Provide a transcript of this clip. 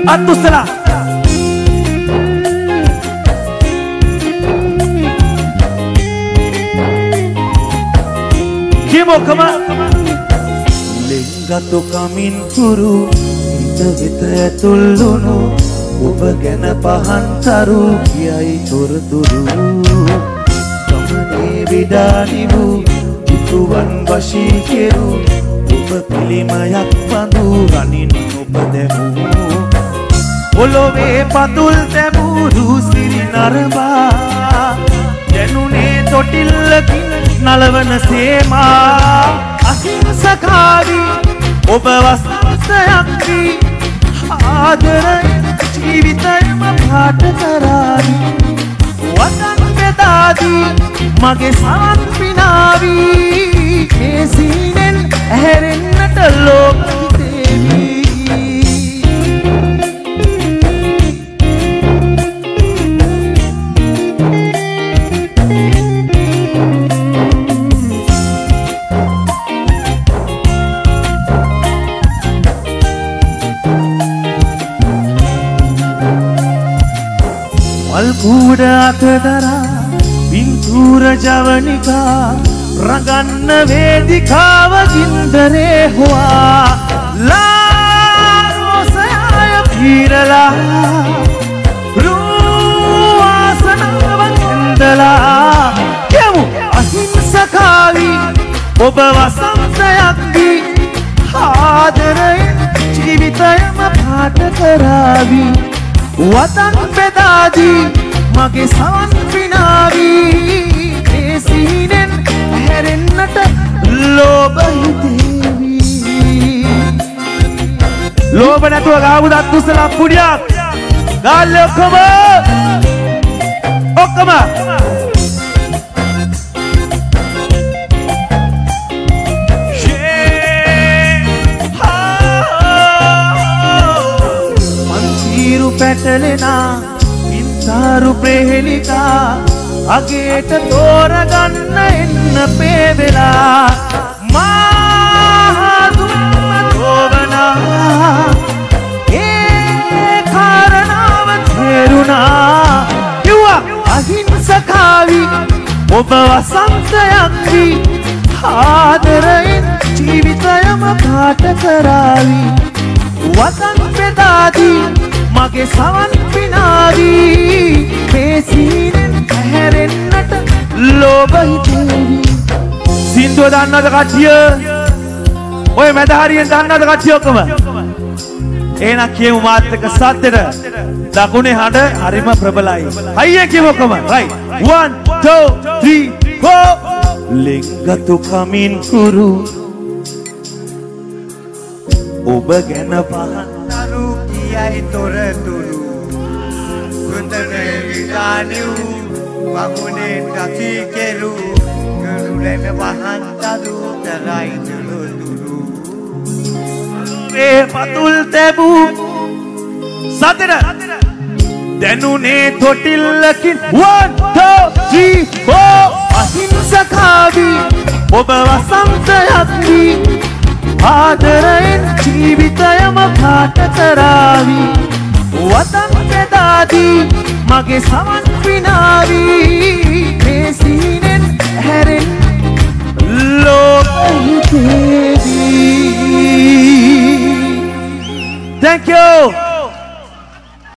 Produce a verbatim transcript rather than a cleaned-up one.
අත්උස්සලා කිමොකම ලිංගතු කමින් කුරු හිත වෙත ඇතුල්ලුණු ඔබ ගැන පහන් තරු කියයි තොරතුරු ගමනේ විඩානිවු ඉතුවන් වශී කෙරු ඔබ පිළිමයක් බඳු රනින් ඔබ දැමූ ඔලොවේ පතුල් දැමූ රූසිරි නරඹා දැනුනේ තොටිල්ලකින් නලවන සේමා අහිංසකාවී ඔබ වසන්තයක් වී ආදරයෙන් ජීවිතයම පාට කරාවි වතන් බෙදාදී මගේ සවන් පිනාවී මේ සීනෙන් ඇහැරෙන්නට ලෝක හිතේවි මල්කුඩ අතදරා පින්තූර ජවනිකා රඟන්න වේදිකාව ගින්දරේ හොවා ලාරෝසයාය පීරලා රූවාසනාව කැන්දලා යමු අහිංසකාවී ඔබ වසන්තයක් වී ආදරයෙන් ජීවිතයම පාට කරාවී වතන් බෙදාදී මගේ සවන් පිනාවී මේ සීනෙන් ඇහැරෙන්නට ලෝභ හිතේවි ලෝභ නැතුව ගාවුද අත්උස්සලා පුඩියක් ගාල්ලේ ඔක්කොම ඔක්කොම පැටලෙනා ඉන්තාරු ප්‍රේහෙලිකා අගේට තෝරගන්න එන්න පේවෙලා මාදුන්න තෝවනා ඒ කාරණාව තේරුණා කිව්වා අහිංසකාවී ඔබ වසන්තයක් වී ආදරයෙන් ජීවිතයම පාට කරාවී වතන් බෙදාදී මගේ සවන් පිනාවී මේ සීනෙන් ඇහැරෙන්නට ලෝභ හිතේවි සින්දුව දන්නවද කට්ටිය ඔය මැද හරියෙන් දන්නවද කට්ටිය ඔක්කොම එහෙනම් කියමු මාත් එක්ක සද්දෙට දකුණේ හඬ හරිම ප්‍රබලයි අයියේ කියමු ඔක්කොම right one two three four ලිංගතු කමින් කුරු ඔබ ගැන පහන් තරු කියයි තොරතුරු කුන්දනේ විදානිව් වගුනේ කසි කෙරු කරුලෙම පහන් තරු තරයි තුරුතුරු මේ පතුල් තැබූ සතර දැනුනේ තොටිල්ලකින් one two three four අහිංසකාවී ඔබ වසන්තයක් වී ආදරයෙන් ජීවිතයම පාට කරාවී වතන් බෙදාදී මගේ සවන් පිනාවී මේ සීනෙන් ඇහැරෙන් ලෝභ හිතේවි Thank you